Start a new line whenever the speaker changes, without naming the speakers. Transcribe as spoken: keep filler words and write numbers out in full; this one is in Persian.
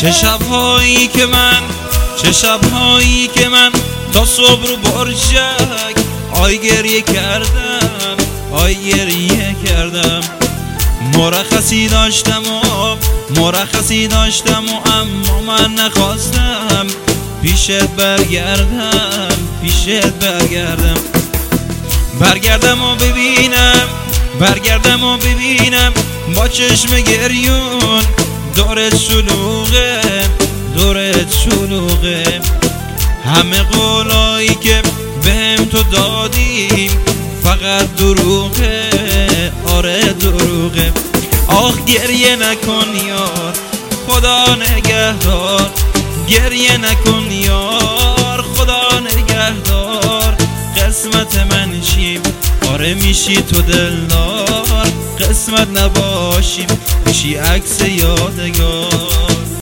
چه شبهایی که من چه شبهایی که من تا صبح رو برشک آی گریه کردم آی گریه کردم. مرخصی داشتم و مرخصی داشتم و اما من نخواستم پیشت برگردم پیشت برگردم برگردم و ببینم برگردم و ببینم با چشم گریون دورت شلوغه دورت شلوغه. همه قولایی که بهم تو دادیم فقط دروغه آره دروغه. آخ گریه نکن یار خدا نگهدار گریه نکن یار خدا نگهدار. قسمت من شیم آره میشی تو دلدار قسمت نباشیم میشی عکس یادگار.